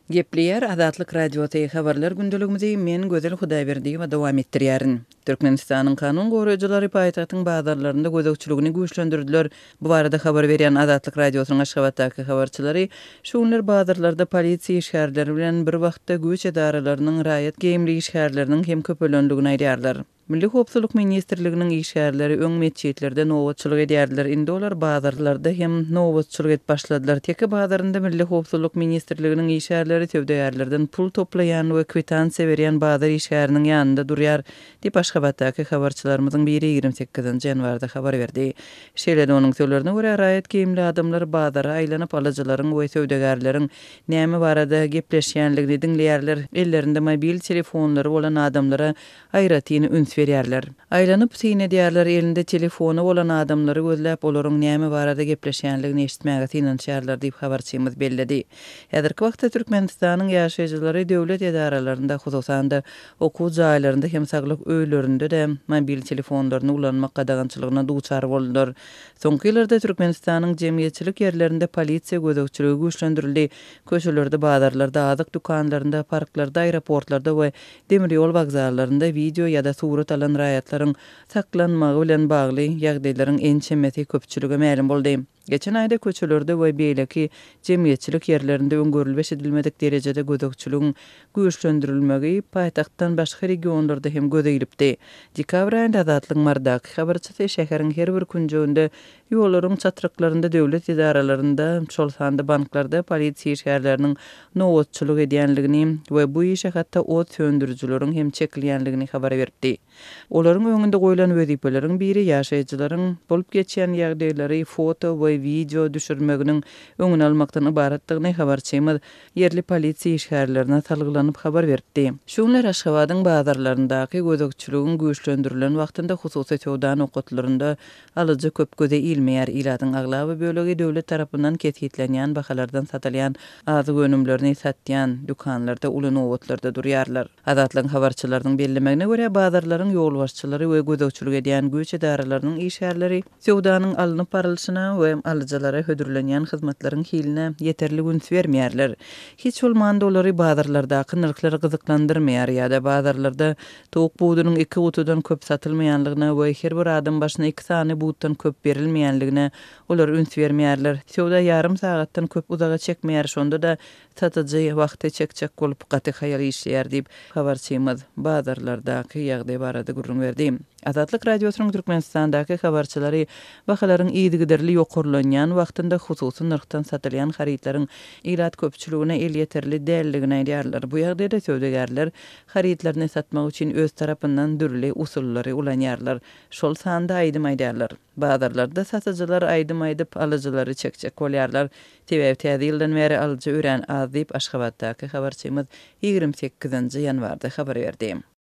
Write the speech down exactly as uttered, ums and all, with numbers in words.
Gepleyer Azatlyk Radioty habarlar gündeligimizi men Gözel Hudaýberdi we dowam etdirýärin. Türkmenistanyň kanun goraýjylary paýtagtyň bazarlarynda gözegçiligini güýçlendirdiler. Bu barada habar berýän Azatlyk Radiosynyň Aşgabatdaky habarçylary şu günler bazarlarda polisiýa işgärleri bilen bir wagtda güýç edaralarynyň raýat geýimli işgärleriniň hem köpelendigini aýdýarlar. Milli Howpsuzlyk Ministrliginiň işgärleri öň meçhitlerde nowatçylyk edýärdiler. Indi olar bazarlarda hem nowatçylyk et başladylar. Teke bazarynda Milli Howpsuzlyk Ministrliginiň işgärleri tövdeýärlerden pul toplaýan we kwitansiýa berýän bazar işgäriniň ýanynda durýar diýip Aşgabatdaky habarçylarymyzyň biri ýigirme sekizinji ýanwarda habar berdi. Şeýle onuň sözlerine görä raýat geýimli adamlar bazara aýlanyp alyjylaryň we tövdegärleriň näme barada gepleşýänligini diňleýärler. Ellerinde mobil telefonlary bolan adamlara aýratyny üns berýärler. Aýlanyp syň edýärler, elinde telefony bolan adamlary gözläp olaryň näme barada gepleşýänligini eşitmäge synanýarlar diýip habarçymyz belledi. Häzirki wagtda Türkmenistanyň ýaşaýjylary döwlet edaralarynda, hususan da okuw jaýlarynda hem saglyk öýlerinde de mobil telefonlaryny ulanmak gadagançylygyna duçar boldular. Soňky ýyllarda Türkmenistanyň jemgyýetçilik ýerlerinde polisiýa gözegçiligi güýçlendirildi. Köşelerde, bazarlarda, azyk dukanlarynda, parklarda, aeroportlarda we demir ýol wagzallarynda video ýa-da surat alan raýatlaryň saklanmagy bilen bagly ýagdaýlaryň en çemeti köpçüligi ma'lum boldy. Geçen aýda köçelerde we beýleki jemgyýetçilik ýerlerinde öňgörülbeş edilmedik derejede gözegçiligiň güýçlendirilmegi paýtagtdan başga regionlarda hem gözeýilipdi. Dekabr aýynda Azatlyk Mardak habarçysy şäheriň her bir künjeginde ýollaryň çatyryklarynda, döwlet edaralarynda, şolsanda banklarda polisiýa işgärleriniň nowatçylyk edýänligini we bu işe hatda ot söndürjüleriň hem çekilýänligini habar berdi. Olaryň öňünde goýulan wezipeleriň biri ýaşaýjylaryň bolup geçýän ýagdaýlary foto we video düşürmeginiň öňüni almakdan ibaratdygyny habarçymyz yerli polisiýa işgärlerine talgylanyp habar berdi. Şu günler Aşgabatyň bazarlaryndaky gözegçiligiň güýçlendirilen wagtynda hususy söwdan okatlarynda alyjy köp göze ilmeýär ilatyň aglaby bölegi döwlet tarapyndan ketgitlenýän bahalardan satylýan azyk önümlerini satýan dukanlarda uly nowatlarda durýarlar. Azatlyk habarçylarynyň bellemegine görä bazarlaryň ýol başçylary we gözegçilik edýän güýç edaralarynyň işgärleri söwdanyň alınıp barylşyna we alyjylara hödürlenýän hyzmatlaryň hiline ýeterli üns bermeýärler. Hiç bolmanda olary bazarlardaky nyrklary gyzyklandyrmaýar ýa-da bazarlarda towuk buğdunyň iki gutudan köp satylmaýanlygyna we her bir adam başyna iki sany buğdan köp berilmeýänligine olar üns bermeýärler. Söwda ýarym sagatdan köp uzaga çekmeýär, şonda da satyjy wagty çekçek bolup gaty haýal işleýär diýip habarçymyz bazarlardaky ýagdaý barada gurrun berdi. Azatlyk Radiosynyň Türkmenistandaky habarçylary bahalaryň ýygyderli ýokurlanýan wagtynda hususy nyrkdan satylýan haritlaryň ilat köpçüligine el ýeterli dälligini aýdýarlar. Bu ýagdaýda söwdegärler haritlaryny satmak üçin öz tarapyndan dürli usullary ulanýarlar. Şol sanda aýdym aýdýarlar. Bazarlarda satyjylar aýdym aýdyp alyjylary çekçek bolýarlar. Sebäbi täze ýyldan beri alyjy ören az diýip Aşgabatdaky habarçymyz ýigirme sekizinji ýanwarda habar berdi.